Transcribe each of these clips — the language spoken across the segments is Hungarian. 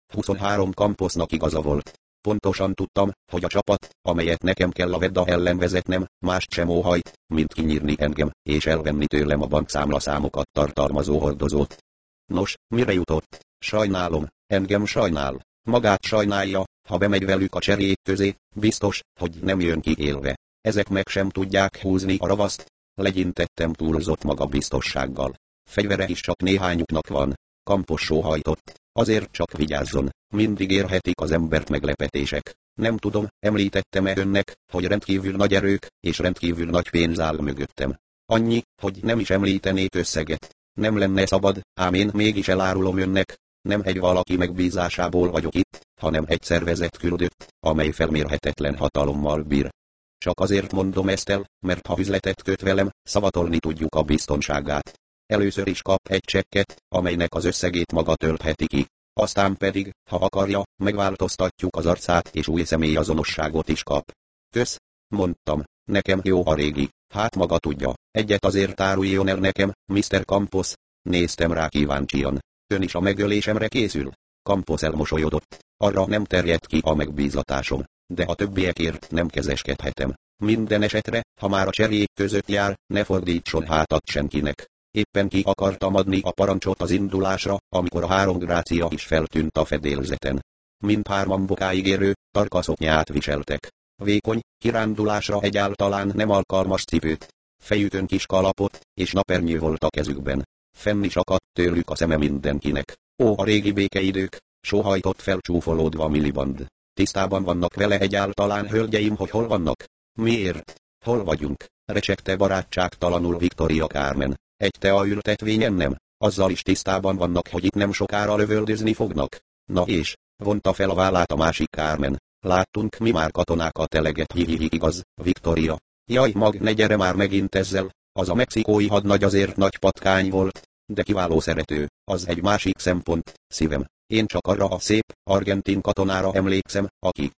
23 Campusnak igaza volt. Pontosan tudtam, hogy a csapat, amelyet nekem kell a Vedda ellen vezetnem, mást sem óhajt, mint kinyírni engem, és elvenni tőlem a bankszámlaszámokat tartalmazó hordozót. Nos, mire jutott? Sajnálom, engem sajnál. Magát sajnálja, ha bemegy velük a cserék közé, biztos, hogy nem jön ki élve. Ezek meg sem tudják húzni a ravaszt. Legyintettem túlzott magabiztossággal. Fegyvere is csak néhányuknak van. Campus sóhajtott. Azért csak vigyázzon, mindig érhetik az embert meglepetések. Nem tudom, említettem-e önnek, hogy rendkívül nagy erők és rendkívül nagy pénz áll mögöttem. Annyi, hogy nem is említenék összeget. Nem lenne szabad, ám én mégis elárulom önnek, nem egy valaki megbízásából vagyok itt, hanem egy szervezet küldött, amely felmérhetetlen hatalommal bír. Csak azért mondom ezt el, mert ha üzletet köt velem, szavatolni tudjuk a biztonságát. Először is kap egy csekket, amelynek az összegét maga töltheti ki. Aztán pedig, ha akarja, megváltoztatjuk az arcát és új személyazonosságot is kap. Kösz, mondtam, nekem jó a régi, hát maga tudja, egyet azért áruljon el nekem, Mr. Campus. Néztem rá kíváncsian. Ön is a megölésemre készül? Campus elmosolyodott, arra nem terjed ki a megbízatásom, de a többiekért nem kezeskedhetem. Minden esetre, ha már a cserék között jár, ne fordítson hátat senkinek. Éppen ki akartam adni a parancsot az indulásra, amikor a 3 grácia is feltűnt a fedélzeten. Mindhárman bokáig érő, tarka szoknyát viseltek. Vékony, kirándulásra egyáltalán nem alkalmas cipőt. Fejükön kis kalapot, és napernyő volt a kezükben. Fenn is akadt tőlük a szeme mindenkinek. Ó, a régi békeidők, sóhajtott fel csúfolódva Miliband. Tisztában vannak vele egyáltalán, hölgyeim, hogy hol vannak? Miért? Hol vagyunk? Recsegte barátságtalanul Victoria Carmen. Egy teaültetvényen nem, azzal is tisztában vannak, hogy itt nem sokára lövöldözni fognak. Na és, vonta fel a vállát a másik Carmen. Láttunk mi már katonákat eleget, hihihi, igaz, Victoria. Jaj, mag, ne gyere már megint ezzel, az a mexikói hadnagy azért nagy patkány volt, de kiváló szerető, az egy másik szempont, szívem. Én csak arra a szép, argentin katonára emlékszem, aki.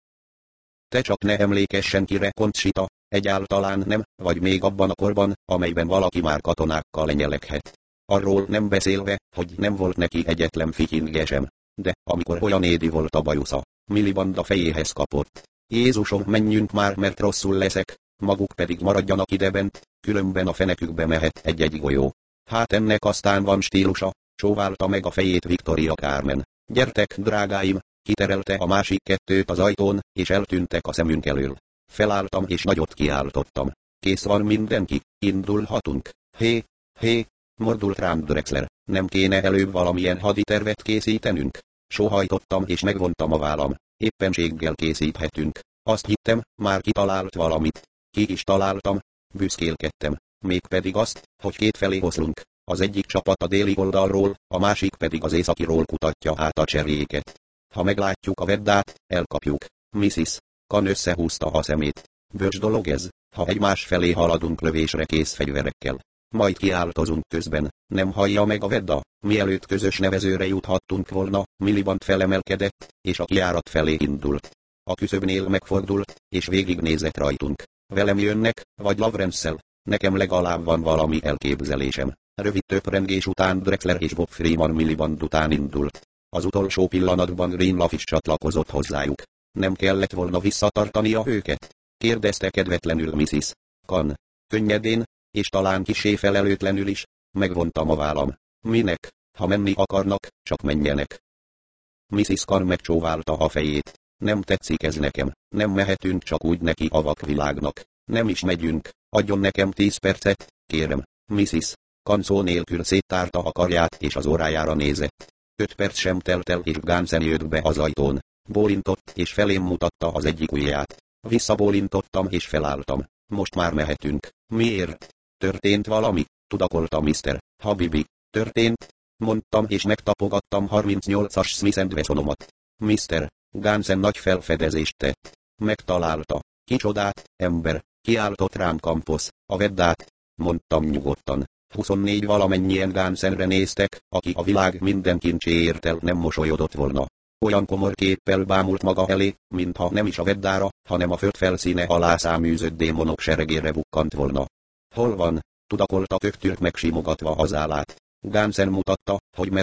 Te csak ne emlékezz senkire, Conchita, egyáltalán nem, vagy még abban a korban, amelyben valaki már katonákkal lenyeleghet. Arról nem beszélve, hogy nem volt neki egyetlen fityinge sem. De, amikor olyan édi volt a bajusza, Miliband a fejéhez kapott. Jézusom, menjünk már, mert rosszul leszek, maguk pedig maradjanak idebent, különben a fenekükbe mehet egy-egy golyó. Hát ennek aztán van stílusa, csóválta meg a fejét Victoria Carmen. Gyertek, drágáim, kiterelte a másik kettőt az ajtón, és eltűntek a szemünk elől. Felálltam és nagyot kiáltottam. Kész van mindenki, indulhatunk. Hé, mordult rám Drexler, nem kéne előbb valamilyen haditervet készítenünk? Sóhajtottam és megvontam a vállam. Éppenséggel készíthetünk. Azt hittem, már kitalált valamit. Ki is találtam. Büszkélkedtem. Mégpedig azt, hogy kétfelé oszlunk. Az egyik csapat a déli oldalról, a másik pedig az északiról kutatja át a cseréket. Ha meglátjuk a Veddát, elkapjuk. Mrs. Khan összehúzta a szemét. Bölcs dolog ez, ha egymás felé haladunk lövésre kész fegyverekkel. Majd kiáltozunk közben, nem hallja meg a Vedda, mielőtt közös nevezőre juthattunk volna. Miliband felemelkedett, és a kijárat felé indult. A küszöbnél megfordult, és végignézett rajtunk. Velem jönnek, vagy Lawrence-szel? Nekem legalább van valami elképzelésem. Rövid töprengés után Drexler és Bob Freeman Miliband után indult. Az utolsó pillanatban Greenlaw is csatlakozott hozzájuk. Nem kellett volna visszatartania őket? Kérdezte kedvetlenül Mrs. Khan. Könnyedén, és talán kissé felelőtlenül is. Megvontam a vállam. Minek? Ha menni akarnak, csak menjenek. Mrs. Khan megcsóválta a fejét. Nem tetszik ez nekem, nem mehetünk csak úgy neki a vakvilágnak. Nem is megyünk, adjon nekem 10 percet, kérem. Mrs. Khan szó nélkül széttárta a karját és az órájára nézett. 5 perc sem telt el és Gansen jött be az ajtón. Bólintott és felém mutatta az egyik ujját. Visszabólintottam és felálltam. Most már mehetünk. Miért? Történt valami? Tudakolta Mr. Habibi. Történt? Mondtam és megtapogattam 38-as Smith & Wessonomat. Mr. Gansen nagy felfedezést tett. Megtalálta. Kicsodát, ember, kiáltott rám Campus. A Veddát, mondtam nyugodtan. 24 valamennyien Gansenre néztek, aki a világ minden kincséért el nem mosolyodott volna. Olyan komor képpel bámult maga elé, mintha nem is a Veddára, hanem a föld felszíne alá száműzött démonok seregére bukkant volna. Hol van? Tudakolta Köktürk megsimogatva az állát. Gansen mutatta, hogy merre.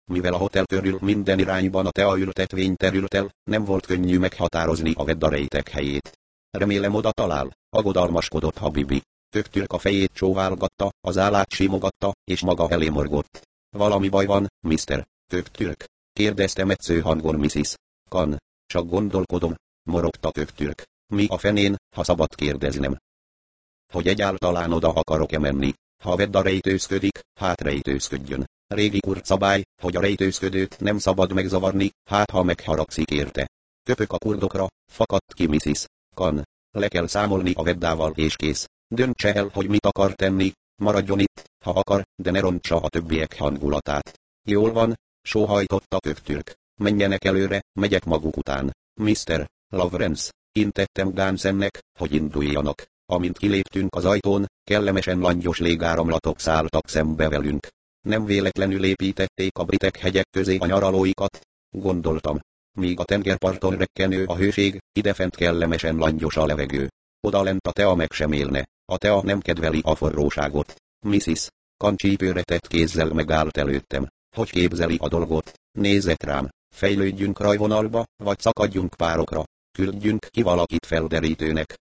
mivel a hotel körül minden irányban a teaültetvény terült el, nem volt könnyű meghatározni a Vedda rejtek helyét. Remélem oda talál, aggodalmaskodott Habibi. Köktürk a fejét csóválgatta, az állát simogatta, és maga elé morgott. Valami baj van, Mr. Köktürk? Kérdezte metsző hangon Mrs. Khan. Csak gondolkodom, morogta Köktürk. Mi a fenén, ha szabad kérdeznem? Hogy egyáltalán oda akarok-e menni? Ha Vedda rejtőzködik, hát rejtőzködjön. Régi kurdszabály, hogy a rejtőzködőt nem szabad megzavarni, hát ha megharagszik érte. Köpök a kurdokra, fakadt ki Mrs. Khan. Le kell számolni a Veddával és kész. Döntse el, hogy mit akar tenni, maradjon itt, ha akar, de ne rontsa a többiek hangulatát. Jól van, sóhajtotta Köktürk. Menjenek előre, megyek maguk után. Mr. Lawrence, intettem Gansennek, hogy induljanak. Amint kiléptünk az ajtón, kellemesen langyos légáramlatok szálltak szembe velünk. Nem véletlenül építették a britek hegyek közé a nyaralóikat, gondoltam. Míg a tengerparton rekkenő a hőség, idefent kellemesen langyos a levegő. Odalent a tea meg sem élne, a tea nem kedveli a forróságot. Mrs. Khan csípőre tett kézzel megállt előttem. Hogy képzeli a dolgot? Nézett rám. Fejlődjünk rajvonalba, vagy szakadjunk párokra. Küldjünk ki valakit felderítőnek.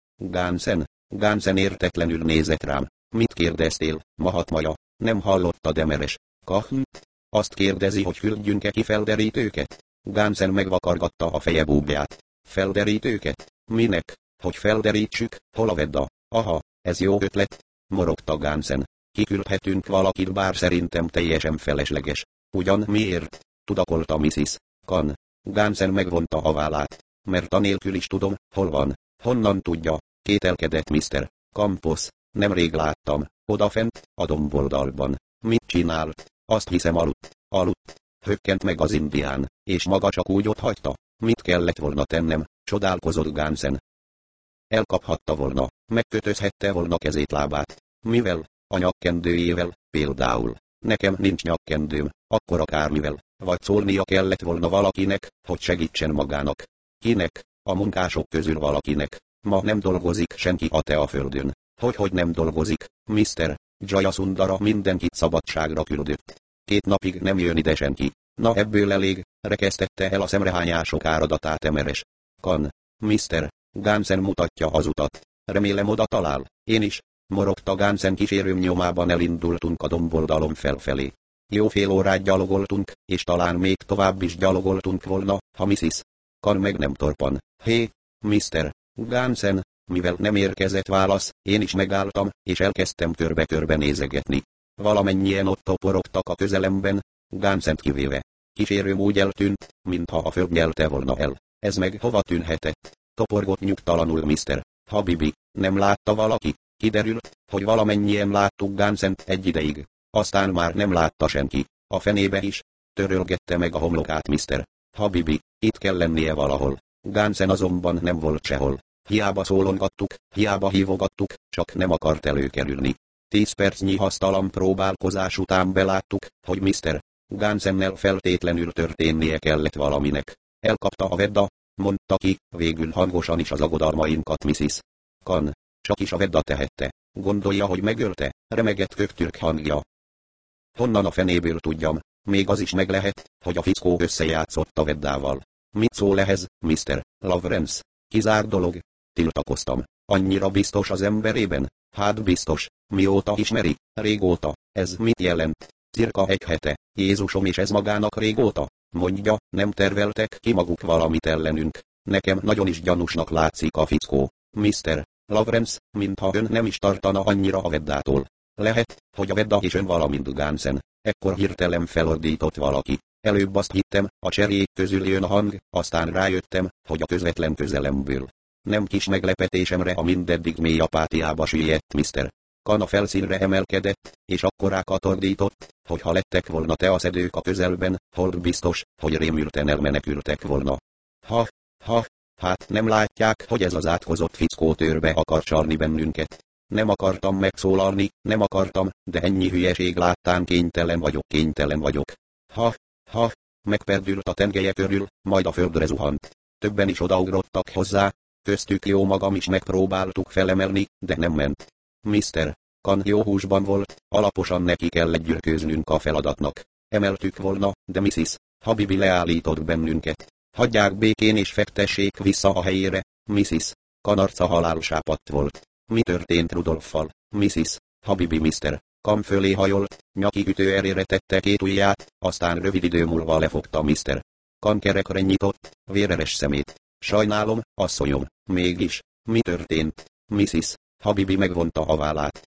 Gansen értetlenül nézett rám. Mit kérdeztél, Mahatmaja? Nem hallotta Demeres. Kahnt? Azt kérdezi, hogy küldjünk-e ki felderítőket? Gansen megvakargatta a feje búbját. Felderítőket? Minek? Hogy felderítsük, hol a Vedda? Aha, ez jó ötlet, morogta Gansen. Kiküldhetünk valakit, bár szerintem teljesen felesleges. Ugyan miért? Tudakolta Mrs. Khan. Gansen megvonta a vállát. Mert anélkül is tudom, hol van. Honnan tudja? Kételkedett Mr. Campos. Nemrég láttam. Odafent, a domboldalban. Mit csinált? Azt hiszem aludt. Hökkent meg az indián, és maga csak úgy ott hagyta. Mit kellett volna tennem? Csodálkozott Gansen. Elkaphatta volna, megkötözhette volna kezét-lábát. Mivel? A nyakkendőjével, például. Nekem nincs nyakkendőm, akkor akármivel. Vagy szólnia kellett volna valakinek, hogy segítsen magának. Kinek? A munkások közül valakinek. Ma nem dolgozik senki a teaföldön. Hogy nem dolgozik, Mr. Jayasundara mindenkit szabadságra küldött. 2 napig nem jön ide senki. Na ebből elég, rekesztette el a szemrehányások áradatát Emeres. Khan. Mr. Gansen mutatja az utat. Remélem oda talál. Én is, morogta Gansen kísérőm nyomában elindultunk a domboldalon felfelé. Jó fél órát gyalogoltunk, és talán még tovább is gyalogoltunk volna, ha Mrs. Khan meg nem torpan. Hé, Mr. Gansen, mivel nem érkezett válasz, én is megálltam, és elkezdtem körbe-körbe nézegetni. Valamennyien ott toporogtak a közelemben, Gansent kivéve. Kísérőm úgy eltűnt, mintha a föld nyelte volna el. Ez meg hova tűnhetett? Toporgott nyugtalanul Mr. Habibi. Nem látta valaki? Kiderült, hogy valamennyien láttuk Gansent egy ideig. Aztán már nem látta senki. A fenébe is. Törölgette meg a homlokát Mr. Habibi. Itt kell lennie valahol. Gansen azonban nem volt sehol. Hiába szólongattuk, hiába hívogattuk, csak nem akart előkerülni. 10 percnyi hasztalan próbálkozás után beláttuk, hogy Mr. Gansennel feltétlenül történnie kellett valaminek. Elkapta a Vedda, mondta ki, végül hangosan is az aggodalmainkat Mrs. Khan. Csak is a Vedda tehette. Gondolja, hogy megölte, remegett Köktürk hangja. Honnan a fenéből tudjam, még az is meg lehet, hogy a fickó összejátszott a Veddával. Mit szól ehhez, Mr. Lawrence? Kizárt dolog. Tiltakoztam. Annyira biztos az emberében? Hát biztos. Mióta ismeri? Régóta. Ez mit jelent? Cirka 1 hete. Jézusom, és ez magának régóta? Mondja, nem terveltek ki maguk valamit ellenünk. Nekem nagyon is gyanúsnak látszik a fickó. Mr. Lawrence, mintha ön nem is tartana annyira a Veddától. Lehet, hogy a Vedda és ön valamint Gansen. Ekkor hirtelen felordított valaki. Előbb azt hittem, a cserék közül jön a hang, aztán rájöttem, hogy a közvetlen közelemből. Nem kis meglepetésemre a mindeddig mély apátiába süllyedt Mr. Khan a felszínre emelkedett, és akkorákat ordított, hogy ha lettek volna teaszedők a közelben, hold biztos, hogy rémülten elmenekültek volna. Hát nem látják, hogy ez az átkozott fickó törbe akar csalni bennünket. Nem akartam megszólalni, nem akartam, de ennyi hülyeség láttán kénytelen vagyok. Megperdült a tengelye körül, majd a földre zuhant. Többen is odaugrottak hozzá, köztük jó magam is megpróbáltuk felemelni, de nem ment. Mr. Khan jó húsban volt, alaposan neki kellett gyürkőznünk a feladatnak. emeltük volna, de Mrs. Habibi leállított bennünket. Hagyják békén és fektessék vissza a helyére, Mrs. Khan arca halálsápadt volt. Mi történt Rudolffal? Mrs. Habibi Mr. Khan fölé hajolt, nyaki ütő erére tette két ujját, aztán rövid idő múlva lefogta Mr. Khan kerekre nyitott, véreres szemét. Sajnálom, asszonyom, mégis, mi történt? Mrs. Habibi megvonta a vállát.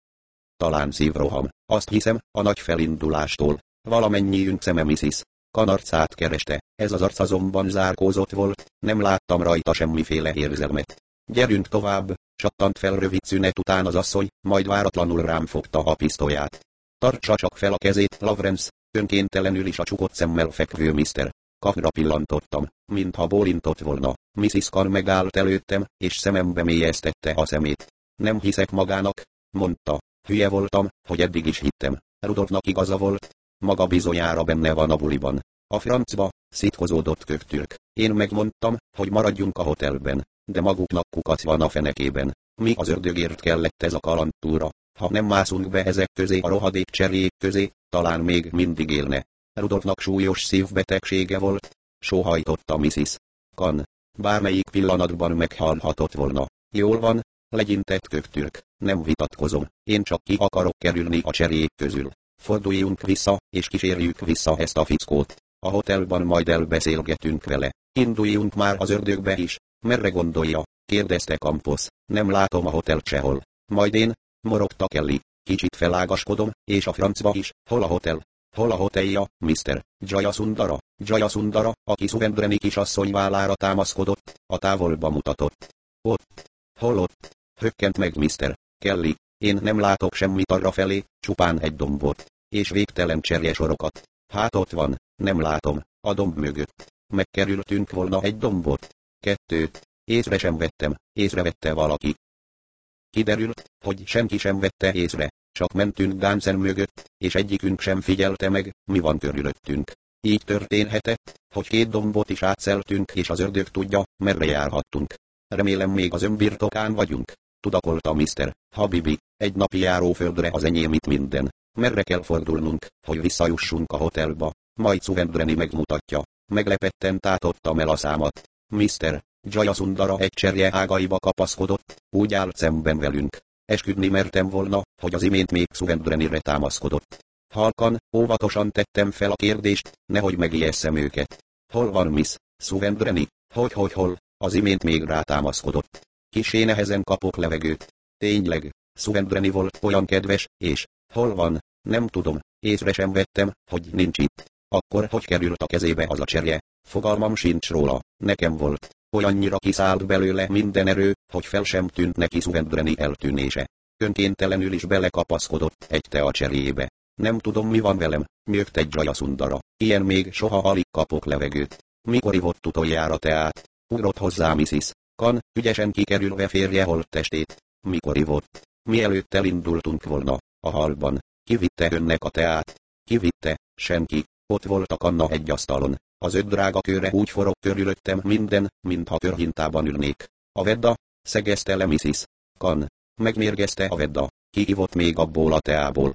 Talán szívroham, azt hiszem, a nagy felindulástól. Valamennyiünk szeme Mrs. Khan arcát kereste, ez az arc azonban zárkózott volt, nem láttam rajta semmiféle érzelmet. Gyerünk tovább, csattant fel rövid szünet után az asszony, majd váratlanul rám fogta a pisztolyát. Tartsa csak fel a kezét, Lawrence, önkéntelenül is a csukott szemmel fekvő Mr. Khanra pillantottam, mintha bólintott volna. Mrs. Khan megállt előttem, és szemembe mélyeztette a szemét. Nem hiszek magának, mondta. Hülye voltam, hogy eddig is hittem. Rudolfnak igaza volt. Maga bizonyára benne van a buliban. A francba, szitkozódott Köktürk. Én megmondtam, hogy maradjunk a hotelben, de maguknak kukac van a fenekében. Mi az ördögért kellett ez a kalandtúra? Ha nem mászunk be ezek közé a rohadék cserjék közé, talán még mindig élne. Rudolfnak súlyos szívbetegsége volt, sóhajtotta Mrs. Khan. Bármelyik pillanatban meghalhatott volna. Jól van, legyintett Köktürk. Nem vitatkozom, én csak ki akarok kerülni a cserjék közül. Forduljunk vissza, és kísérjük vissza ezt a fickót. A hotelban majd elbeszélgetünk vele. Induljunk már az ördögbe is. Merre gondolja? Kérdezte Campos. Nem látom a hotelt sehol. Majd én, morogta Kelly. Kicsit felágaskodom, és a francba is. Hol a hotel? Hol a hotelja, Mr. Jayasundara? Jayasundara, aki Suvendreni kisasszony vállára támaszkodott, a távolba mutatott. Ott. Hol ott? Hökkent meg Mr. Kelly. Én nem látok semmit arra felé, csupán egy dombot. És végtelen cserjesorokat. Hát ott van, nem látom, a domb mögött. Megkerültünk volna egy dombot. 2. Észre sem vettem, észrevette valaki. Kiderült, hogy senki sem vette észre, csak mentünk Gansen mögött, és egyikünk sem figyelte meg, mi van körülöttünk. Így történhetett, hogy 2 dombot is átszeltünk, és az ördög tudja, merre járhattunk. Remélem még az önbirtokán vagyunk, tudakolta Mr. Habibi, egy napi járóföldre az enyém itt minden. Merre kell fordulnunk, hogy visszajussunk a hotelba, majd Suvendreni megmutatja. Meglepetten tátottam el a számat. Mr. Jayasundara egy cserje ágaiba kapaszkodott, úgy állt szemben velünk. Esküdni mertem volna, hogy az imént még Suvendrenire támaszkodott. Halkan, óvatosan tettem fel a kérdést, nehogy megijesszem őket. Hol van Miss Suvendreni? Hol? Az imént még rátámaszkodott. Kissé nehezen kapok levegőt. Tényleg, Suvendreni volt olyan kedves, és hol van? Nem tudom, észre sem vettem, hogy nincs itt. Akkor hogy került a kezébe az a cserje? Fogalmam sincs róla, nekem volt. Olyannyira kiszállt belőle minden erő, hogy fel sem tűnt neki Suvendreni eltűnése. Önkéntelenül is belekapaszkodott egy tea cserjébe. Nem tudom mi van velem, nyögte egy Jayasundara. Ilyen még soha alig kapok levegőt. Mikor ivott utoljára teát? Ugrott hozzá Mrs. Khan, ügyesen kikerülve férje holttestét. Mikor ivott? Mielőtt elindultunk volna, a hallban. Kivitte önnek a teát? Kivitte? Senki. Ott volt a kanna egy asztalon. Az 5 drága kőre úgy forog körülöttem minden, mintha körhintában ülnék. A Vedda, szegezte le Mrs. Khan. Megmérgezte a Vedda. Ki ivott még abból a teából?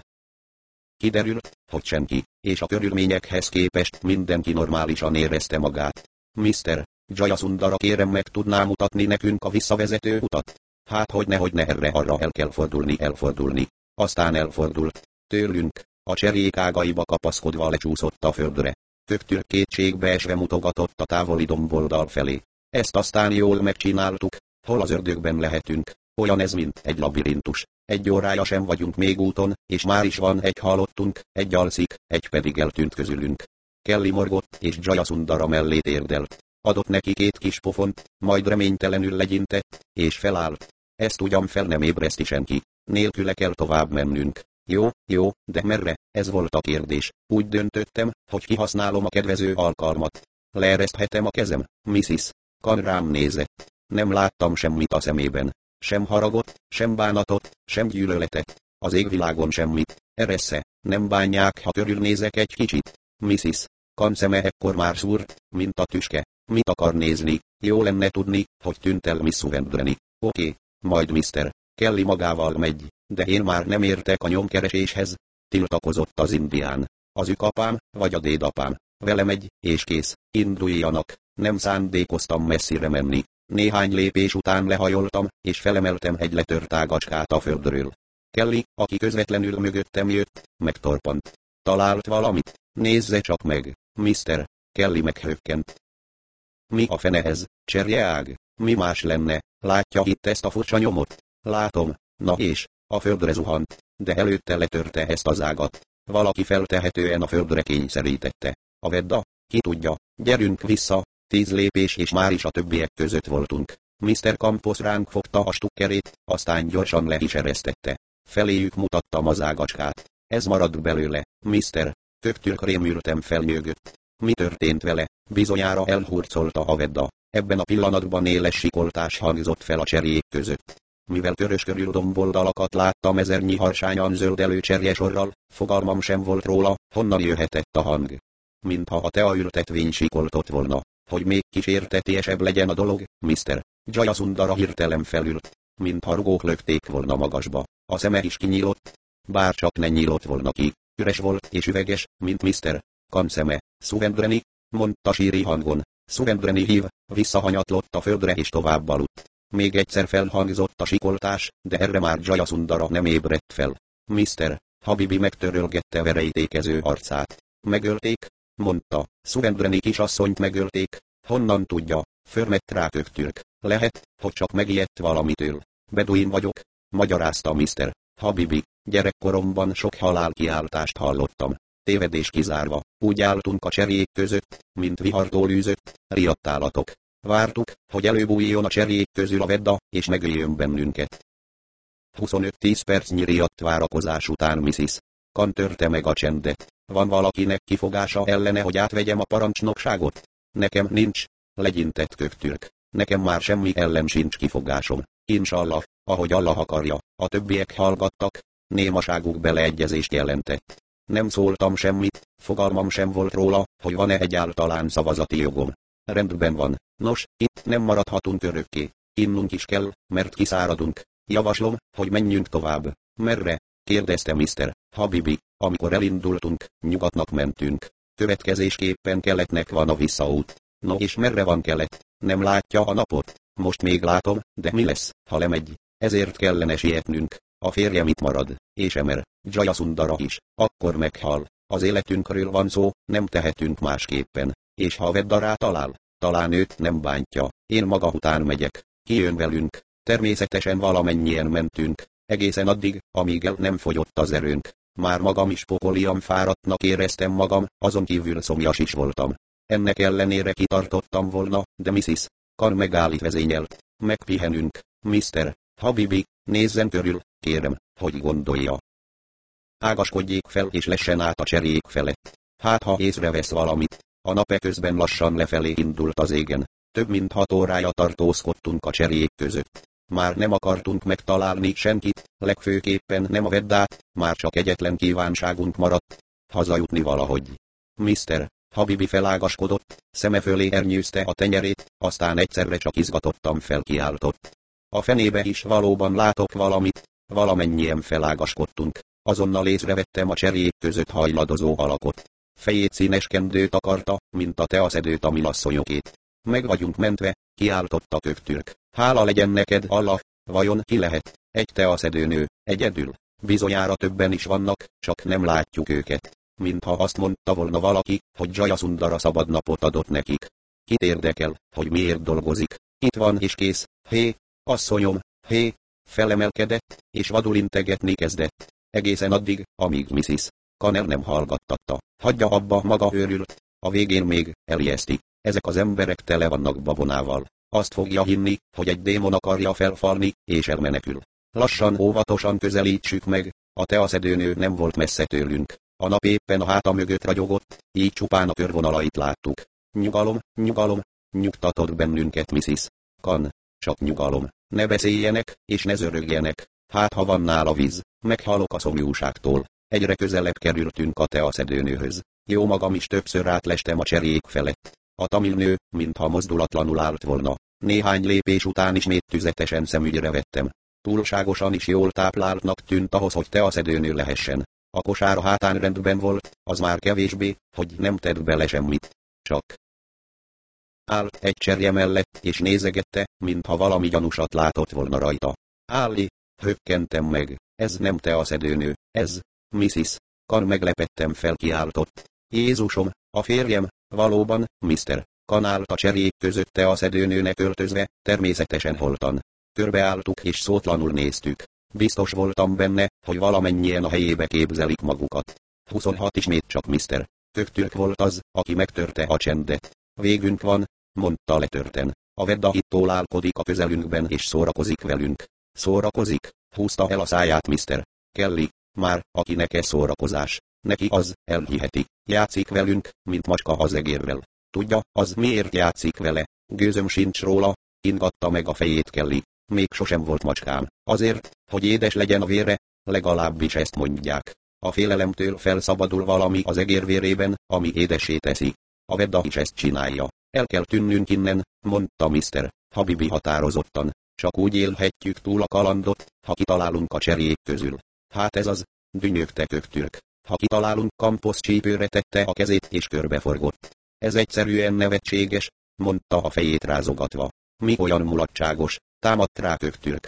Kiderült, hogy senki, és a körülményekhez képest mindenki normálisan érezte magát. Mr. Jayasundara, kérem, meg tudná mutatni nekünk a visszavezető utat? Hát hogyne erre-arra el kell elfordulni. Aztán elfordult. Tőlünk, a cserjék ágaiba kapaszkodva lecsúszott a földre. Köktürk kétségbe esve mutogatott a távoli domboldal felé. Ezt aztán jól megcsináltuk, hol az ördögben lehetünk. Olyan ez, mint egy labirintus. 1 órája sem vagyunk még úton, és már is van egy halottunk, egy alszik, egy pedig eltűnt közülünk. Kelly morgott, és Jayasundara mellé térdelt. Adott neki 2 kis pofont, majd reménytelenül legyintett, és felállt. Ezt ugyan fel nem ébreszti senki. Nélküle kell tovább mennünk. Jó, de merre? Ez volt a kérdés. Úgy döntöttem, hogy kihasználom a kedvező alkalmat. Leereszthetem a kezem. Mrs. Khan rám nézett. Nem láttam semmit a szemében. Sem haragot, sem bánatot, sem gyűlöletet. Az égvilágon semmit. Eressze, nem bánják, ha körülnézek egy kicsit. Mrs. Khan szeme ekkor már szúrt, mint a tüske. Mit akar nézni? Jó lenne tudni, hogy tűnt el Miss Suvendreni. Oké, majd Mr. Kelly magával megy, de én már nem értek a nyomkereséshez, tiltakozott az indián. az ükapám, vagy a dédapám. Vele megy, és kész, induljanak. Nem szándékoztam messzire menni. Néhány lépés után lehajoltam, és felemeltem egy letört ágacskát a földről. Kelly, aki közvetlenül mögöttem jött, megtorpant. Talált valamit? Nézze csak meg, Mr. Kelly meghökkent. Mi a fene ez, cserjeág? Mi más lenne? Látja itt ezt a furcsa nyomot? Látom. Na és, a földre zuhant, de előtte letörte ezt az ágat. Valaki feltehetően a földre kényszerítette. A Vedda? Ki tudja, gyerünk vissza. 10 lépés és már is a többiek között voltunk. Mr. Campos ránk fogta a stukkerét, aztán gyorsan le is eresztette. Feléjük mutattam az ágacskát. Ez maradt belőle, Mr. Köktürk rémültem felnyögött. Mi történt vele? Bizonyára elhurcolta a Vedda. Ebben a pillanatban éles sikoltás hangzott fel a cserjék között. Mivel körös körül domboldalakat láttam ezernyi harsányan zöldelő cserjesorral, fogalmam sem volt róla, honnan jöhetett a hang. Mintha a teaültetvény sikoltott volna. Hogy még kísértetiesebb legyen a dolog, Mr. Jayasundara hirtelen felült, mintha rugók lökték volna magasba. A szeme is kinyílott, bár csak ne nyílott volna ki, üres volt és üveges, mint Mr. Khan szeme. Suvendreni, mondta síri hangon. Suvendreni hív, visszahanyatlott a földre és tovább aludt. Még egyszer felhangzott a sikoltás, de erre már Jayasundara nem ébredt fel. Mr. Habibi megtörölgette verejtékező arcát. Megölték? Mondta. Suvendreni kisasszonyt megölték. Honnan tudja? Förmett rá Köktürk. Lehet, hogy csak megijedt valamitől. Beduin vagyok, magyarázta Mr. Habibi. Gyerekkoromban sok halálkiáltást hallottam. Tévedés kizárva. Úgy álltunk a cserjék között, mint vihartól űzött, riadt állatok. Vártuk, hogy előbújjon a cserjék közül a Vedda, és megöljön bennünket. 25-10 percnyi riadt várakozás után Mrs. Khan törte meg a csendet. Van valakinek kifogása ellene, hogy átvegyem a parancsnokságot? Nekem nincs, legyintett Köktürk. Nekem már semmi ellen sincs kifogásom. Insallah, ahogy Allah akarja. A többiek hallgattak, némaságuk beleegyezést jelentett. Nem szóltam semmit, fogalmam sem volt róla, hogy van-e egyáltalán szavazati jogom. Rendben van. Nos, itt nem maradhatunk örökké. Innunk is kell, mert kiszáradunk. Javaslom, hogy menjünk tovább. Merre? Kérdezte Mr. Habibi, amikor elindultunk, nyugatnak mentünk. Következésképpen keletnek van a visszaút. No és merre van kelet? Nem látja a napot? Most még látom, de mi lesz, ha lemegy? Ezért kellene sietnünk. A férjem itt marad, és Emer, Jayasundara is, akkor meghal. Az életünkről van szó, nem tehetünk másképpen. És ha Vedda rá talál, talán őt nem bántja. Én maga után megyek. Ki jön velünk? Természetesen valamennyien mentünk. Egészen addig, amíg el nem fogyott az erőnk. Már magam is pokolian fáradtnak éreztem magam, azon kívül szomjas is voltam. Ennek ellenére kitartottam volna, de Mrs. Khan megállít vezényelt. Megpihenünk, Mr. Habibi, nézzen körül, kérem, hogy gondolja. Ágaskodjék fel és lessen át a cserjék felett. Hát ha észrevesz valamit. A nap eközben lassan lefelé indult az égen. Több mint 6 órája tartózkodtunk a cserjék között. Már nem akartunk megtalálni senkit, legfőképpen nem a Veddát, már csak egyetlen kívánságunk maradt. Hazajutni valahogy. Mr. Habibi felágaskodott, szeme fölé ernyőzte a tenyerét, aztán egyszerre csak izgatottan felkiáltott. A fenébe is valóban látok valamit, valamennyien felágaskodtunk. Azonnal észrevettem a cserjék között hajladozó alakot. Fejét színes kendő takarta, mint a teaszedőt a minasszonyokét. Meg vagyunk mentve, kiáltotta Köktürk. Hála legyen neked, Allah, vajon ki lehet? Egy teaszedőnő, egyedül. Bizonyára többen is vannak, csak nem látjuk őket. Mintha azt mondta volna valaki, hogy Jayasundara szabad napot adott nekik. Kit érdekel, hogy miért dolgozik? Itt van és kész. Hé, asszonyom, hé! Felemelkedett, és vadul integetni kezdett. Egészen addig, amíg Mrs. Khan el nem hallgattatta. Hagyja abba, maga őrült. A végén még elijeszti. Ezek az emberek tele vannak babonával. Azt fogja hinni, hogy egy démon akarja felfalni, és elmenekül. Lassan óvatosan közelítsük meg, a teaszedőnő nem volt messze tőlünk. A nap éppen a háta mögött ragyogott, így csupán a körvonalait láttuk. Nyugalom, nyugalom, nyugtatott bennünket Mrs. Khan. Csak nyugalom. Ne beszéljenek, és ne zörögjenek. Hát ha van nála víz, meghalok a szomjúságtól. Egyre közelebb kerültünk a teaszedőnőhöz. Jó magam is többször átlestem a cserjék felett. A tamilnő, mintha mozdulatlanul állt volna. Néhány lépés után ismét tüzetesen szemügyre vettem. Túlságosan is jól tápláltnak tűnt ahhoz, hogy teaszedőnő lehessen. A kosár a hátán rendben volt, az már kevésbé, hogy nem tett bele semmit. Csak állt egy cserje mellett és nézegette, mintha valami gyanúsat látott volna rajta. Álli, hökkentem meg, ez nem te a szedőnő, ez, Mrs. Kan meglepettem felkiáltott. Jézusom, a férjem, valóban, Mr. Kan állt a cserjék között te a szedőnőnek öltözve, természetesen holtan. Körbeálltuk és szótlanul néztük. Biztos voltam benne, hogy valamennyien a helyébe képzelik magukat. 26 ismét csak Mr. Köktürk volt az, aki megtörte a csendet. Végünk van, mondta letörten. A Vedda itt tólálkodik a közelünkben és szórakozik velünk. Szórakozik? Húzta el a száját Mr. Kelly. Már, akinek ez szórakozás. Neki az, elhiheti. Játszik velünk, mint macska az egérrel. Tudja, az miért játszik vele? Gőzöm sincs róla, ingatta meg a fejét Kelly. Még sosem volt macskám. Azért, hogy édes legyen a vére, legalábbis ezt mondják. A félelemtől felszabadul valami az egérvérében, ami édessé teszi. A Vedda is ezt csinálja. El kell tűnnünk innen, mondta Mr. Habibi határozottan. Csak úgy élhetjük túl a kalandot, ha kitalálunk a cserjék közül. Hát ez az, dünnyögte Köktürk. Ha kitalálunk, Campos csípőre tette a kezét és körbeforgott. Ez egyszerűen nevetséges, mondta a fejét rázogatva. Mi olyan mulatságos, támadt rá Köktürk.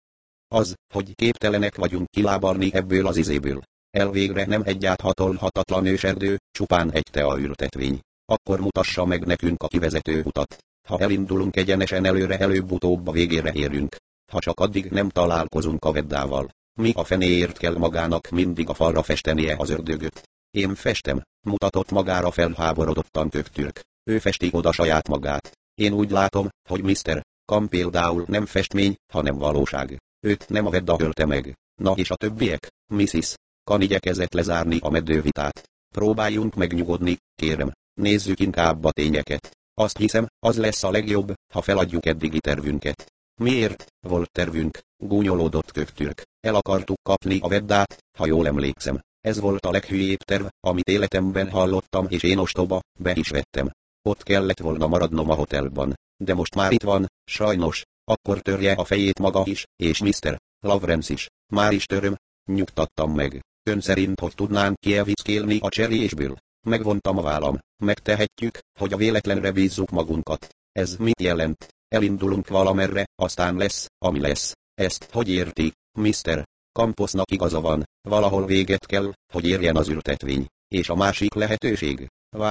Az, hogy képtelenek vagyunk kilábalni ebből az izéből. Elvégre nem egy áthatolhatatlan őserdő, csupán egy teaültetvény. Akkor mutassa meg nekünk a kivezető utat. Ha elindulunk egyenesen előre, előbb-utóbb a végére érünk. Ha csak addig nem találkozunk a Veddával. Mi a fenéért kell magának mindig a falra festenie az ördögöt? Én festem, mutatott magára felháborodottan Köktürk. Ő festi oda saját magát. Én úgy látom, hogy Mr. Kan például nem festmény, hanem valóság. Őt nem a Vedda ölte meg. Na és a többiek? Mrs. Kan igyekezett lezárni a meddővitát. Próbáljunk megnyugodni, kérem. Nézzük inkább a tényeket. Azt hiszem, az lesz a legjobb, ha feladjuk eddigi tervünket. Miért? Volt tervünk, gúnyolódott Köktürk. El akartuk kapni a Veddát, ha jól emlékszem. Ez volt a leghülyébb terv, amit életemben hallottam, és én ostoba, be is vettem. Ott kellett volna maradnom a hotelban. De most már itt van, sajnos. Akkor törje a fejét maga is, és Mr. Lawrence is. Már is töröm, nyugtattam meg. Ön szerint, hogy tudnánk kievickélni a cserélésből? Megvontam a vállam. Megtehetjük, hogy a véletlenre bízzuk magunkat. Ez mit jelent? Elindulunk valamerre, aztán lesz, ami lesz. Ezt hogy érti, Mr. Camposnak igaza van, valahol véget kell, hogy érjen az ültetvény. És a másik lehetőség?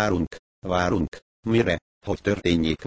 Várunk. Mire? Hogy történjék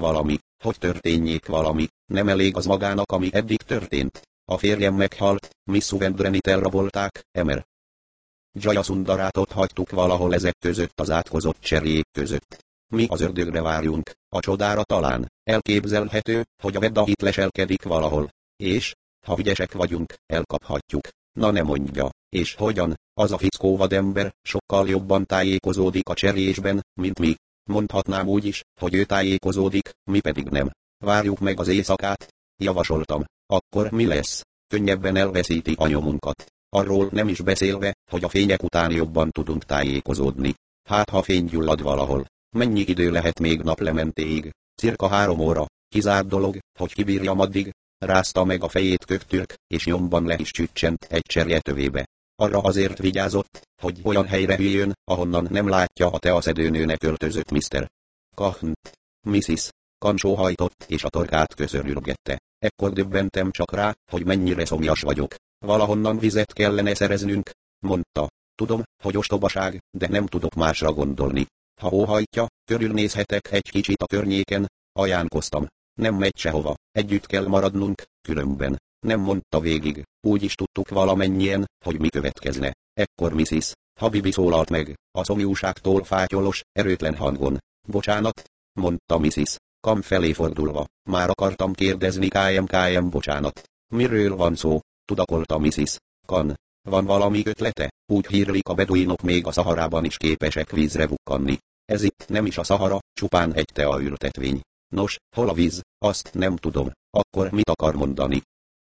valami. Nem elég az magának, ami eddig történt. A férjem meghalt, Miss Suvendrenit elrabolták, Emer Jayasundarátot hagytuk valahol ezek között az átkozott cserjék között. Mi az ördögre várjunk, a csodára talán. Elképzelhető, hogy a Vedda itt leselkedik valahol. És, ha ügyesek vagyunk, elkaphatjuk. Na ne mondja, és hogyan? Az a fickó vadember sokkal jobban tájékozódik a cserjésben, mint mi. Mondhatnám úgy is, hogy ő tájékozódik, mi pedig nem. Várjuk meg az éjszakát, javasoltam. Akkor mi lesz? Könnyebben elveszíti a nyomunkat. Arról nem is beszélve, hogy a fények után jobban tudunk tájékozódni. Hát ha fény gyullad valahol. Mennyi idő lehet még naplementéig? Cirka 3 óra. Kizárt dolog, hogy kibírjam addig. Rázta meg a fejét Köktürk, és nyomban le is csüccsent egy cserje tövébe. Arra azért vigyázott, hogy olyan helyre üljön, ahonnan nem látja a teaszedőnőnek öltözött Mr. Kahnt. Mrs. Kan sóhajtott és a torkát köszörülgette. Ekkor döbbentem csak rá, hogy mennyire szomjas vagyok. Valahonnan vizet kellene szereznünk, mondta. Tudom, hogy ostobaság, de nem tudok másra gondolni. Ha óhajtja, körülnézhetek egy kicsit a környéken, ajánlkoztam. Nem megy sehova, együtt kell maradnunk, különben. Nem mondta végig, úgy is tudtuk valamennyien, hogy mi következne. Ekkor Mrs. Habibi szólalt meg, a szomjúságtól fátyolos, erőtlen hangon. Bocsánat, mondta Mrs. Kan felé fordulva. Már akartam kérdezni KM, bocsánat. Miről van szó? Tudakolta Mrs. Kan. Van valami ötlete? Úgy hírlik, a beduinok még a Szaharában is képesek vízre bukkanni. Ez itt nem is a Szahara, csupán egy teaültetvény. Nos, hol a víz? Azt nem tudom. Akkor mit akar mondani?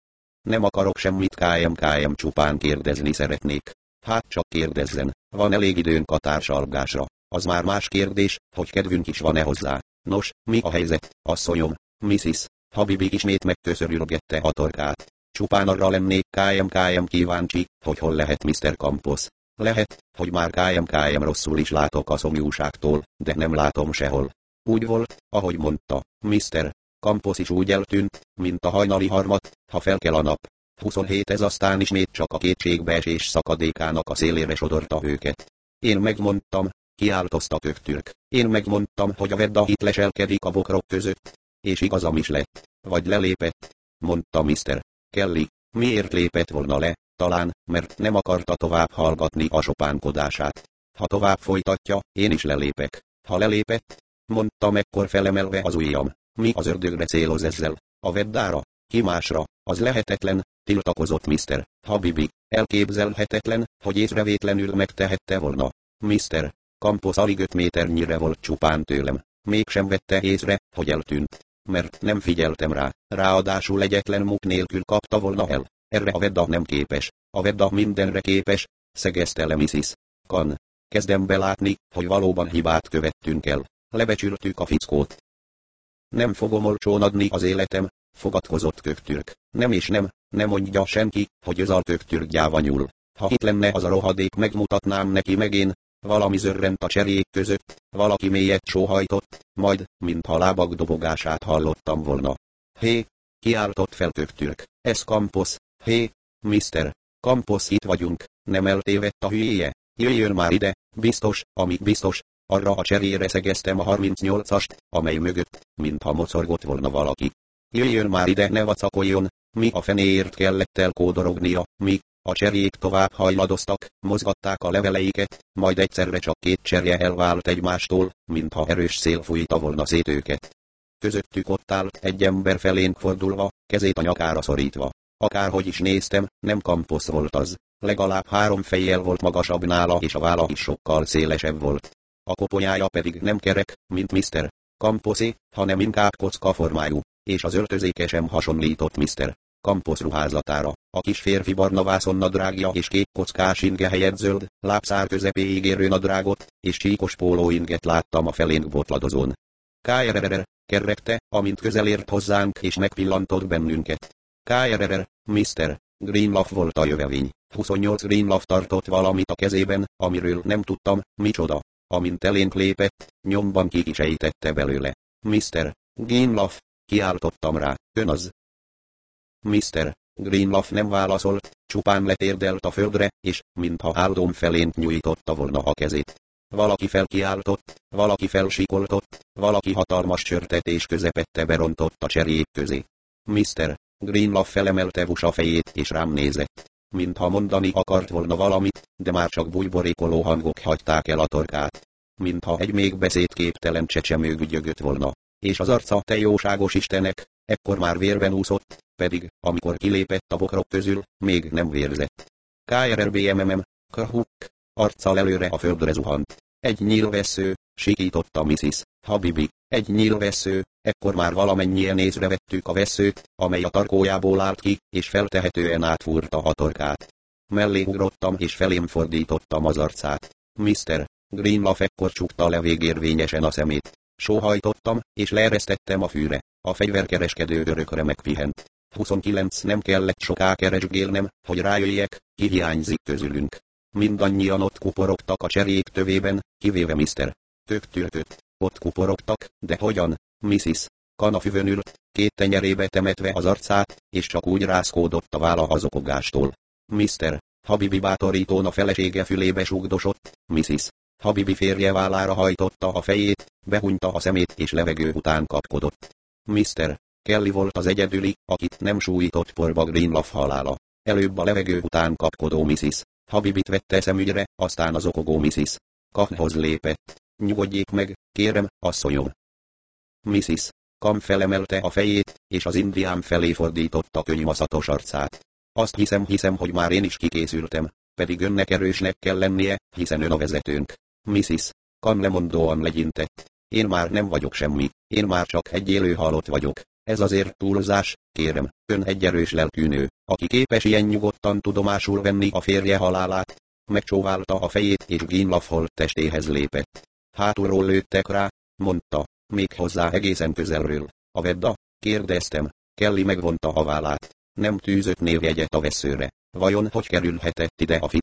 Nem akarok semmit KM, csupán kérdezni szeretnék. Hát csak kérdezzen, van elég időnk a társalgásra. Az már más kérdés, hogy kedvünk is van-e hozzá. Nos, mi a helyzet, asszonyom? Mrs. Habibi ismét megköszörülgette a torkát. Csupán arra lennék KM kíváncsi, hogy hol lehet Mr. Campos. Lehet, hogy már KM rosszul is látok a szomjúságtól, de nem látom sehol. Úgy volt, ahogy mondta, Mr. Campos is úgy eltűnt, mint a hajnali harmat, ha felkel a nap. 27 ez aztán ismét csak a kétségbeesés szakadékának a szélére sodorta őket. Én megmondtam, kiáltozta Köktürk. Én megmondtam, hogy a Vedda itt leselkedik a bokrok között. És igazam is lett. Vagy lelépett, mondta Mr. Kelly. Miért lépett volna le? Talán, mert nem akarta tovább hallgatni a sopánkodását. Ha tovább folytatja, én is lelépek. Ha lelépett, mondta mekkor felemelve az ujjam. Mi az ördögre céloz ezzel? A Veddára? Ki másra? Az lehetetlen, tiltakozott Mr. Habibi. Elképzelhetetlen, hogy észrevétlenül megtehette volna. Mr. Campos alig 5 méternyire volt csupán tőlem. Mégsem vette észre, hogy eltűnt. Mert nem figyeltem rá. Ráadásul egyetlen muk nélkül kapta volna el. Erre a Vedda nem képes. A Vedda mindenre képes, szegezte le Mrs. Khan. Kezdem belátni, hogy valóban hibát követtünk el. Lebecsültük a fickót. Nem fogom olcsón adni az életem, fogadkozott Köktürk. Nem és nem, nem mondja senki, hogy Özal Köktürk gyáva nyúl. Ha itt lenne az a rohadék, megmutatnám neki meg én. Valami zörrent a cserék között, valaki mélyet sóhajtott, majd, mintha lábak dobogását hallottam volna. Hé, kiáltott fel Köktürk. Ez Campos, hé, Mr. Campos, itt vagyunk, nem eltévedt a hülyéje. Jöjjön már ide, biztos, amíg biztos. Arra a cserére szegeztem a 38-ast, amely mögött, mintha mocorgott volna valaki. Jöjjön már ide, ne vacakoljon, mi a fenéért kellett elkódorognia, mi. A cserjék tovább hajladoztak, mozgatták a leveleiket, majd egyszerre csak 2 cserje elvált egymástól, mintha erős szél fújta volna szét őket. Közöttük ott állt egy ember felénk fordulva, kezét a nyakára szorítva. Akárhogy is néztem, nem Campos volt az. Legalább 3 fejjel volt magasabb nála, és a válla is sokkal szélesebb volt. A koponyája pedig nem kerek, mint Mr. Camposé, hanem inkább kockaformájú, és az öltözéke sem hasonlított Mr. Campos ruházatára. A kis férfi barna vászonnadrágja és kék kockás inge helyett zöld, lábszár közepéig érő nadrágot, és csíkos pólóinget láttam a felénk botladozón. KRRR, kerrekte, amint közelért hozzánk és megpillantott bennünket. KRRR, Mr. Greenlaw volt a jövevény. 28 Greenlaw tartott valamit a kezében, amiről nem tudtam, micsoda. Amint elénk lépett, nyomban ki is ejtette belőle. Mr. Greenlaw, kiáltottam rá, ön az. Mr. Greenlaw nem válaszolt, csupán letérdelt a földre, és, mintha áldom felénk nyújtotta volna a kezét. Valaki felkiáltott, valaki felsikoltott, valaki hatalmas csörtetés közepette berontott a cserjék közé. Mr. Greenlaw felemelte vusa fejét és rám nézett. Mintha mondani akart volna valamit, de már csak bujborékoló hangok hagyták el a torkát. Mintha egy még beszédképtelen csecsemő gügyögött volna. És az arca, te jóságos Istenek, ekkor már vérben úszott, pedig, amikor kilépett a bokrok közül, még nem vérzett. KRRBMMM, krahuk, arccal előre a földre zuhant. Egy nyílvessző, sikította Mrs. Habibi, egy nyílvessző, ekkor már valamennyien észrevettük a vesszőt, amely a tarkójából állt ki, és feltehetően átfúrta a torkát. Mellé ugrottam és felém fordítottam az arcát. Mr. Greenlaw ekkor csukta le végérvényesen a szemét. Sóhajtottam, és leeresztettem a fűre. A fegyverkereskedő örökre megpihent. 29 nem kellett soká keresgélnem, hogy rájöjjek, ki hiányzik közülünk. Mindannyian ott kuporogtak a cserjék tövében, kivéve Mr. Köktürköt. Ott kuporogtak, de hogyan? Mrs. Khan a füvön ült, 2 tenyerébe temetve az arcát, és csak úgy rázkódott a válla az okogástól. Mr. Habibi bátorítóan a felesége fülébe sugdosott, Mrs. Habibi férje vállára hajtotta a fejét, behunyta a szemét és levegő után kapkodott. Mr. Kelly volt az egyedüli, akit nem sújtott porba Greenlaw halála. Előbb a levegő után kapkodó Mrs. Habibit vette szemügyre, aztán az okogó Mrs. Khanhoz lépett. Nyugodjék meg, kérem, asszonyom. Mrs. Khan felemelte a fejét, és az indián felé fordította könymaszatos arcát. Azt hiszem, hogy már én is kikészültem, pedig önnek erősnek kell lennie, hiszen ön a vezetőnk. Mrs. Khan lemondóan legyintett. Én már nem vagyok semmi, én már csak egy élő halott vagyok. Ez azért túlzás, kérem, ön egy erős lelkű nő, aki képes ilyen nyugodtan tudomásul venni a férje halálát. Megcsóválta a fejét és Greenlaw holt testéhez lépett. Hátulról lőttek rá, mondta, még hozzá egészen közelről. A Vedda? Kérdeztem. Kelly megvonta a vállát. Nem tűzött névjegyet a vesszőre. Vajon hogy kerülhetett ide a fickó?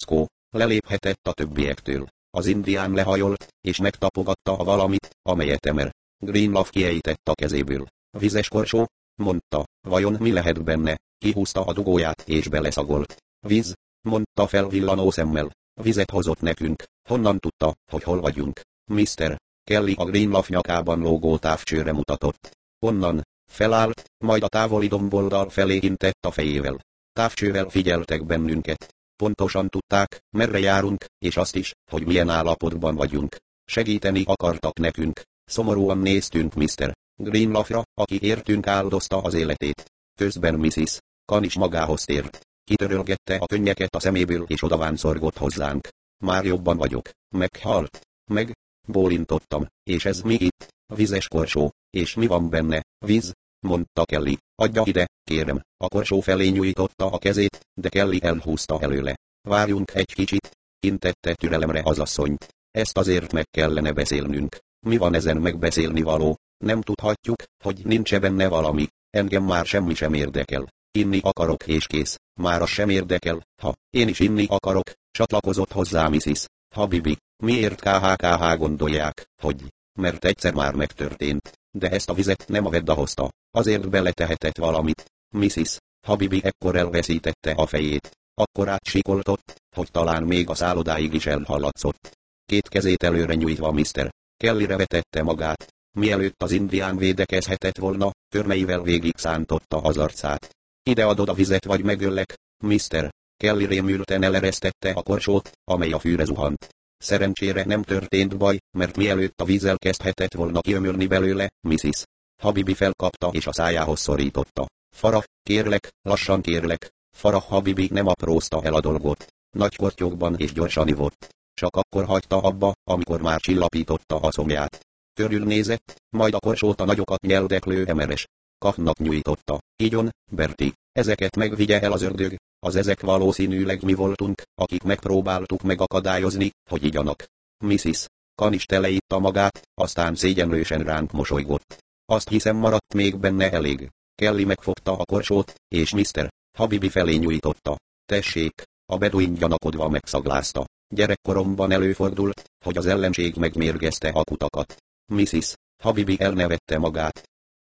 Leléphetett a többiektől. Az indián lehajolt, és megtapogatta a valamit, amelyet Emer Greenleaf kiejtett a kezéből. Vizes korsó, mondta, vajon mi lehet benne? Kihúzta a dugóját és beleszagolt. Víz, mondta felvillanó szemmel. Vizet hozott nekünk. Honnan tudta, hogy hol vagyunk? Mr. Kelly a Greenleaf nyakában lógó távcsőre mutatott. Onnan felállt, majd a távoli domboldal felé intett a fejével. Távcsővel figyeltek bennünket. Pontosan tudták, merre járunk, és azt is, hogy milyen állapotban vagyunk. Segíteni akartak nekünk. Szomorúan néztünk Mr. Greenleafra, aki értünk áldozta az életét. Közben Mrs. Khan is magához tért. Kitörölgette a könnyeket a szeméből és odavánszorgott hozzánk. Már jobban vagyok. Meghalt. Meg, bólintottam, és ez mi itt? Vizes korsó, és mi van benne? Víz? Mondta Kelly. Adja ide, kérem. A korsó felé nyújtotta a kezét, de Kelly elhúzta előle. Várjunk egy kicsit, intette türelemre az asszonyt. Ezt azért meg kellene beszélnünk. Mi van ezen megbeszélni való? Nem tudhatjuk, hogy nincs benne valami. Engem már semmi sem érdekel. Inni akarok és kész. Már az sem érdekel, ha én is inni akarok, csatlakozott hozzá Mrs. Habibi. Miért KHKH gondolják, hogy? Mert egyszer már megtörtént. De ezt a vizet nem a Vedda hozta. Azért beletehetett valamit. Mrs. Habibi ekkor elveszítette a fejét. Akkor átsikoltott, hogy talán még a szállodáig is elhallatszott. Két kezét előre nyújtva Mr. Kellyre vetette magát. Mielőtt az indián védekezhetett volna, körmeivel végig szántotta az arcát. Ide adod a vizet vagy megöllek, Mr. Kelly rémülten eleresztette a korsót, amely a fűre zuhant. Szerencsére nem történt baj, mert mielőtt a víz elkezdhetett volna kiömölni belőle, Mrs. Habibi felkapta és a szájához szorította. Farah, kérlek, lassan kérlek. Farah Habibi nem aprózta el a dolgot. Nagy kortyokban és gyorsan ivott. Csak akkor hagyta abba, amikor már csillapította a szomját. Körülnézett, majd a korsót a nagyokat nyeldeklő Emeres Kahnak nyújtotta. Igyon, Bertie, ezeket megvigye el az ördög, az ezek valószínűleg mi voltunk, akik megpróbáltuk megakadályozni, hogy igyanak. Mrs. Khan is teleitta magát, aztán szégyenlősen ránk mosolygott. Azt hiszem maradt még benne elég. Kelly megfogta a korsót, és Mr. Habibi felé nyújtotta. Tessék, a beduin gyanakodva megszaglázta. Gyerekkoromban előfordult, hogy az ellenség megmérgezte a kutakat. Mrs. Habibi elnevette magát.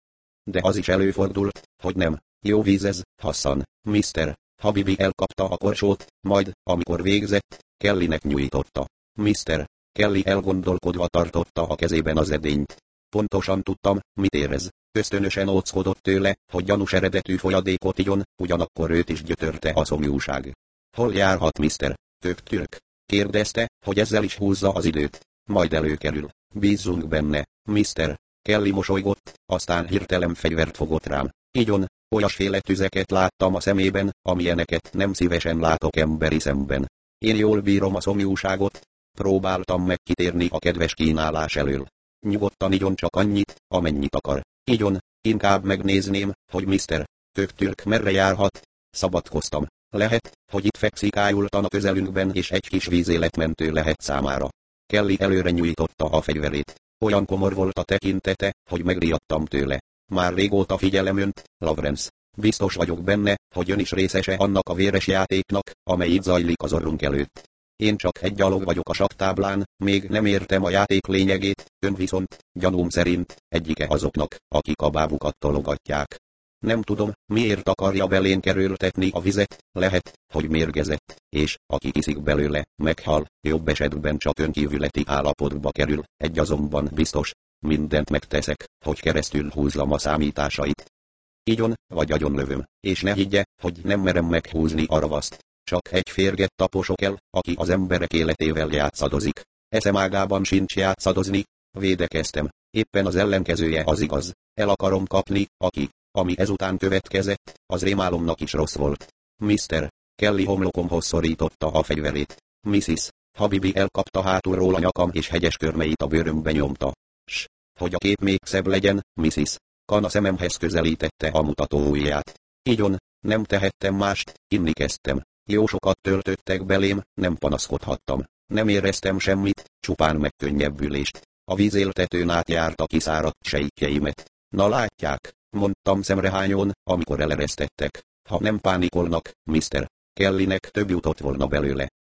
De az is előfordult, hogy nem. Jó víz ez, Hassan. Mr. Habibi elkapta a korsót, majd, amikor végzett, Kellynek nyújtotta. Mr. Kelly elgondolkodva tartotta a kezében az edényt. Pontosan tudtam, mit érez. Ösztönösen óckodott tőle, hogy gyanús eredetű folyadékot igyon, ugyanakkor őt is gyötörte a szomjúság. Hol járhat Mr. Türk? Kérdezte, hogy ezzel is húzza az időt. Majd előkerül. Bízzunk benne, Mr. Kelly mosolygott, aztán hirtelen fegyvert fogott rám. Igyon, olyasféle tüzeket láttam a szemében, amilyeneket nem szívesen látok emberi szemben. Én jól bírom a szomjúságot. Próbáltam megkitérni a kedves kínálás elől. Nyugodtan igyon csak annyit, amennyit akar. Igyon, inkább megnézném, hogy Mr. Türk merre járhat. Szabadkoztam. Lehet, hogy itt fekszik ájultan a közelünkben és egy kis vízéletmentő lehet számára. Kelly előre nyújtotta a fegyverét. Olyan komor volt a tekintete, hogy megriadtam tőle. Már régóta figyelem önt, Lawrence. Biztos vagyok benne, hogy ön is részese annak a véres játéknak, amely itt zajlik az orrunk előtt. Én csak egy gyalog vagyok a saktáblán, még nem értem a játék lényegét, ön viszont, gyanúm szerint, egyike azoknak, akik a bábukat tologatják. Nem tudom, miért akarja belén kerültetni a vizet, lehet, hogy mérgezett, és, aki iszik belőle, meghal, jobb esetben csak önkívületi állapotba kerül, egy azonban biztos, mindent megteszek, hogy keresztül húzzam a számításait. Igyon, vagy agyonlövöm, és ne higgye, hogy nem merem meghúzni a ravaszt. Csak egy férget taposok el, aki az emberek életével játszadozik. Eszem ágában sincs játszadozni, védekeztem, éppen az ellenkezője az igaz. El akarom kapni, ami ezután következett, az rémálomnak is rossz volt. Mr. Kelly homlokomhoz szorította a fegyverét. Mrs. Habibi elkapta hátulról a nyakam és hegyes körmeit a bőrömbe nyomta. Hogy a kép még szebb legyen, Mrs. Khan a szememhez közelítette a mutatóujját. Igyon, nem tehettem mást, inni kezdtem. Jó sokat töltöttek belém, nem panaszkodhattam. Nem éreztem semmit, csupán megkönnyebbülést. A vízéltetőn átjárta kiszáradt sejtjeimet. Na látják, mondtam szemrehányon, amikor eleresztettek. Ha nem pánikolnak, Mr. Kellynek több jutott volna belőle.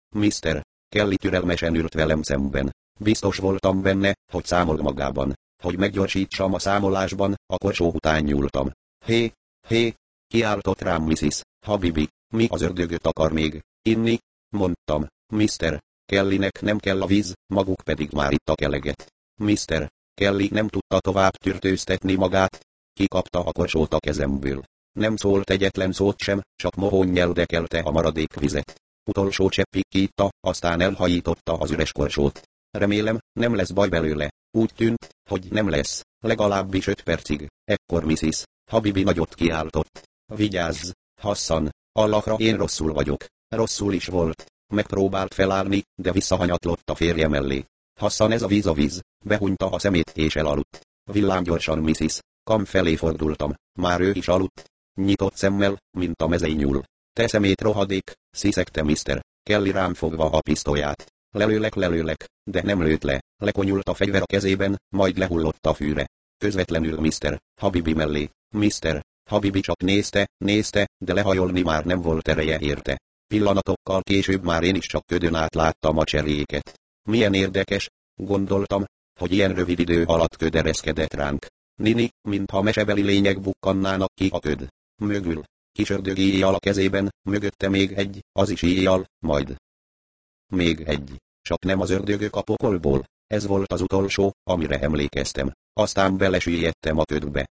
Mr. Kelly türelmesen ült velem szemben. Biztos voltam benne, hogy számol magában. Hogy meggyorsítsam a számolásban, a korsó után nyúltam. Hé, kiáltott rám Mrs. Habibi, mi az ördögöt akar még inni? Mondtam, Mr. Kellynek nem kell a víz, maguk pedig már ittak eleget. Mr. Kelly nem tudta tovább tűrtőztetni magát. Kikapta a korsót a kezemből. Nem szólt egyetlen szót sem, csak mohón nyeldekelte a maradék vizet. Utolsó cseppig kiitta, aztán elhajította az üres korsót. Remélem, nem lesz baj belőle. Úgy tűnt, hogy nem lesz, legalábbis 5 percig. Ekkor Mrs. Habibi nagyot kiáltott. Vigyázz, Hassan, Allahra én rosszul vagyok. Rosszul is volt. Megpróbált felállni, de visszahanyatlott a férje mellé. Hassan, ez a víz, behunyta a szemét és elaludt. Villámgyorsan Mrs. Kam felé fordultam, már ő is aludt. Nyitott szemmel, mint a mezei nyúl. Te szemét rohadék, sziszegte Mr. Kelly rám fogva a pisztolyát. Lelőlek, de nem lőtt le. Lekonyult a fegyver a kezében, majd lehullott a fűre. Közvetlenül Mr. Habibi mellé. Mr. Habibi csak nézte, de lehajolni már nem volt ereje érte. Pillanatokkal később már én is csak ködön át láttam a cseréket. Milyen érdekes, gondoltam, hogy ilyen rövid idő alatt köd ereszkedett ránk. Nini, mintha mesebeli lények bukkannának ki a köd mögül. Kis ördög íjjal a kezében, mögötte még egy, az is íjjal, majd még egy. Csak nem az ördögök a pokolból. Ez volt az utolsó, amire emlékeztem. Aztán belesüllyedtem a ködbe.